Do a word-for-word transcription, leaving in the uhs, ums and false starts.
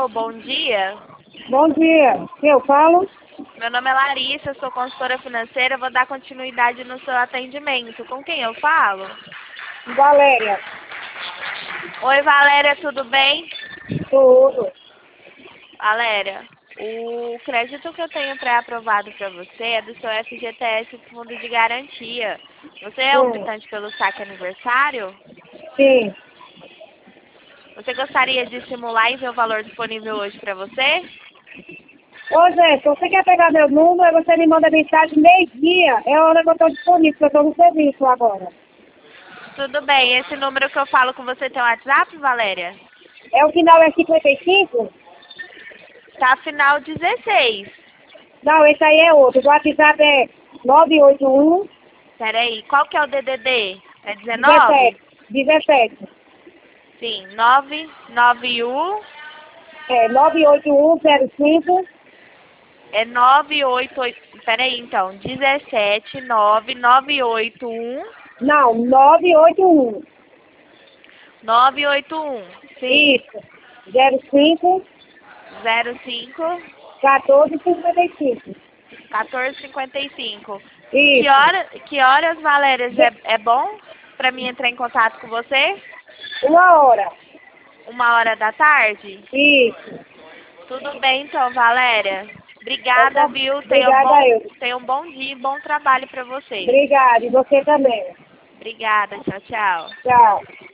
Alô, bom dia. Bom dia. Eu falo? Meu nome é Larissa, eu sou consultora financeira. Eu vou dar continuidade no seu atendimento. Com quem eu falo? Valéria. Oi, Valéria, tudo bem? Tudo. Valéria, o crédito que eu tenho pré-aprovado para você é do seu F G T S Fundo de Garantia. Você é Hum. optante pelo saque aniversário? Sim. Você gostaria de simular e ver o valor disponível hoje para você? Ô, Zé, se você quer pegar meu número, você me manda mensagem meio-dia. É a hora que eu estou disponível, porque eu estou no serviço agora. Tudo bem, esse número que eu falo com você tem um WhatsApp, Valéria? É o final é cinquenta e cinco? Tá final dezesseis. Não, esse aí é outro. O WhatsApp é nove oito um, Peraí, qual que é o D D D? É dezenove? dezessete. dezessete. Sim, nove nove um É nove oito um zero cinco. é nove oito oito. Peraí, então, dezessete nove nove oito um Não, nove oito um. nove oito um. Sim, Isso. zero cinco, zero cinco quatorze cinquenta e cinco. quatorze cinquenta e cinco. Que Isso. hora, que horas, Valéria, De- é, é bom pra mim entrar em contato com você? Uma hora. Uma hora da tarde? Isso. Tudo bem, então, Valéria. Então, Obrigada, tá. viu? Tenha um Obrigada a bom, eu. tenha um bom dia e bom trabalho para você. Obrigada. E você também. Obrigada. Tchau, tchau. Tchau.